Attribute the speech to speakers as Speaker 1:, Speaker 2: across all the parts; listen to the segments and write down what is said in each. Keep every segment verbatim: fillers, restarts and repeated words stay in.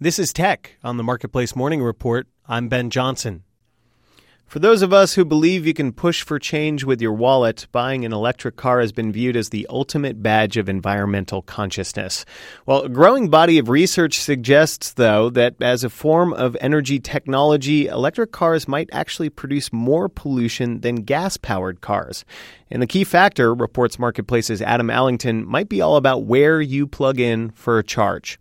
Speaker 1: This is Tech on the Marketplace Morning Report. I'm Ben Johnson. For those of us who believe you can push for change with your wallet, buying an electric car has been viewed as the ultimate badge of environmental consciousness. Well, a growing body of research suggests, though, that as a form of energy technology, electric cars might actually produce more pollution than gas-powered cars. And the key factor, reports Marketplace's Adam Allington, might be all about where you plug in for a charge.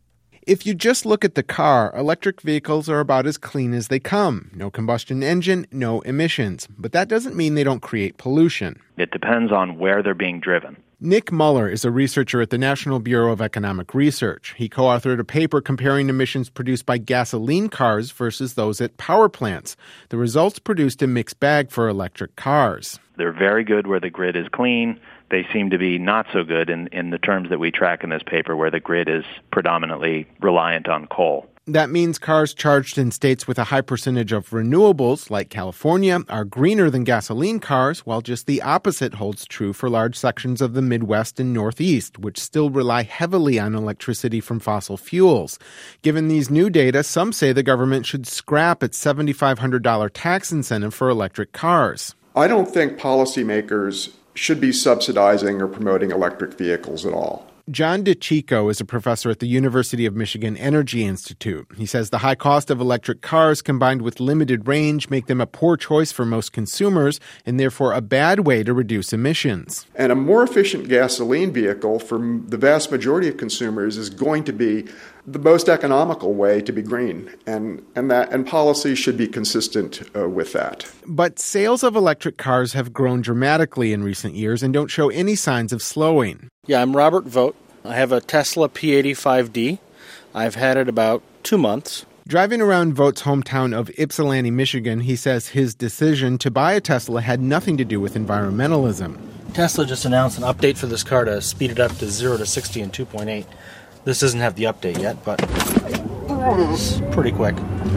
Speaker 2: If you just look at the car, electric vehicles are about as clean as they come. No combustion engine, no emissions. But that doesn't mean they don't create pollution.
Speaker 3: It depends on where they're being driven.
Speaker 2: Nick Muller is a researcher at the National Bureau of Economic Research. He co-authored a paper comparing emissions produced by gasoline cars versus those at power plants. The results produced a mixed bag for electric cars.
Speaker 3: They're very good where the grid is clean. They seem to be not so good in, in the terms that we track in this paper where the grid is predominantly reliant on coal.
Speaker 2: That means cars charged in states with a high percentage of renewables, like California, are greener than gasoline cars, while just the opposite holds true for large sections of the Midwest and Northeast, which still rely heavily on electricity from fossil fuels. Given these new data, some say the government should scrap its seven thousand five hundred dollars tax incentive for electric cars.
Speaker 4: I don't think policymakers should be subsidizing or promoting electric vehicles at all.
Speaker 2: John DeCicco is a professor at the University of Michigan Energy Institute. He says the high cost of electric cars combined with limited range make them a poor choice for most consumers and therefore a bad way to reduce emissions.
Speaker 4: And a more efficient gasoline vehicle for the vast majority of consumers is going to be the most economical way to be green, and and that and policy should be consistent uh, with that.
Speaker 2: But sales of electric cars have grown dramatically in recent years and don't show any signs of slowing.
Speaker 5: Yeah, I'm Robert Vogt. I have a Tesla P eighty-five D. I've had it about two months.
Speaker 2: Driving around Vogt's hometown of Ypsilanti, Michigan, he says his decision to buy a Tesla had nothing to do with environmentalism.
Speaker 5: Tesla just announced an update for this car to speed it up to zero to sixty in two point eight. This doesn't have the update yet, but it's pretty quick.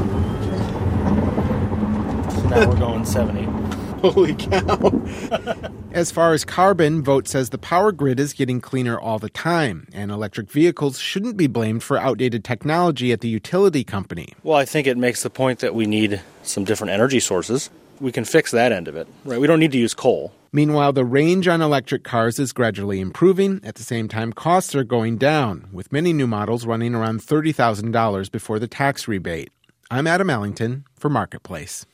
Speaker 5: So now we're going seventy.
Speaker 2: Holy cow. As far as carbon, Vogt says the power grid is getting cleaner all the time, and electric vehicles shouldn't be blamed for outdated technology at the utility company.
Speaker 5: Well, I think it makes the point that we need some different energy sources. We can fix that end of it, right? We don't need to use coal.
Speaker 2: Meanwhile, the range on electric cars is gradually improving. At the same time, costs are going down, with many new models running around thirty thousand dollars before the tax rebate. I'm Adam Allington for Marketplace.